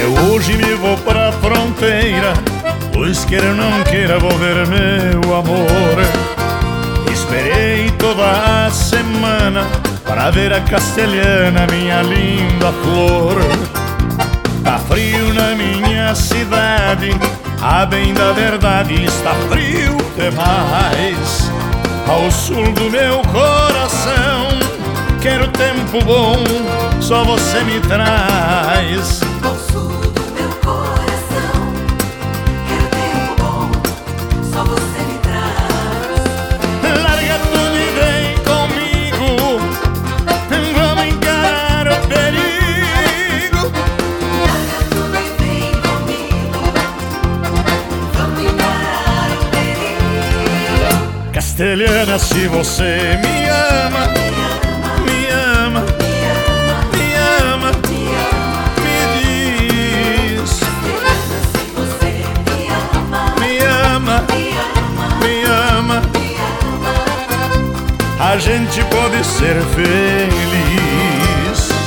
Eu hoje me vou pra fronteira, pois queira ou não queira vou ver meu amor. Esperei toda a semana para ver a castelhana, minha linda flor. Tá frio na minha cidade, a bem da verdade está frio demais. Ao sul do meu coração, quero tempo bom, só você me traz. Ao sul do meu coração, quero tempo bom, só você me traz. Larga tudo e vem comigo, vamos encarar o perigo. Larga tudo e vem comigo, vamos encarar o perigo. Castelhana, se você me ama, me ama, me ama, me diz. Castelhana, se você me ama, Me ama, me ama, a gente pode ser feliz.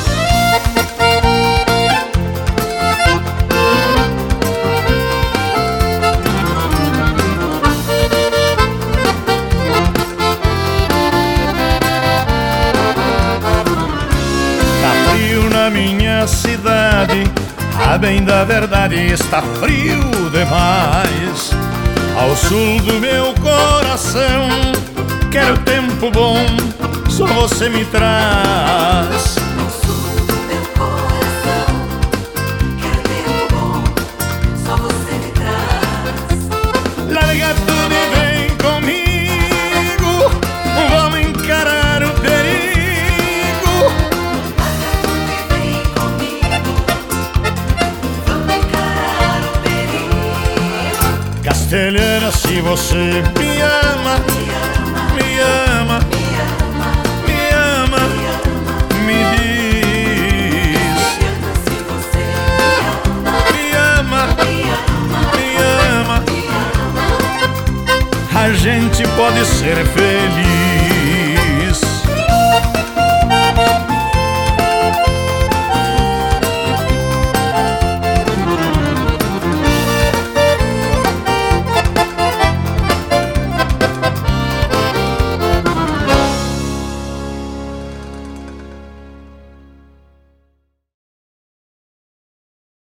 Tá frio na minha cidade, a bem da verdade está frio demais. Ao sul do meu coração, quero tempo bom, só você me traz. ao sul do meu coração, quero tempo bom, só você me traz. Larga tudo e vem comigo, vamos encarar o perigo. Vem comigo, vamos encarar o perigo. Castelhana, se você me ama, me ama, me ama, me diz. Se você Me ama, me ama, a gente pode ser feliz.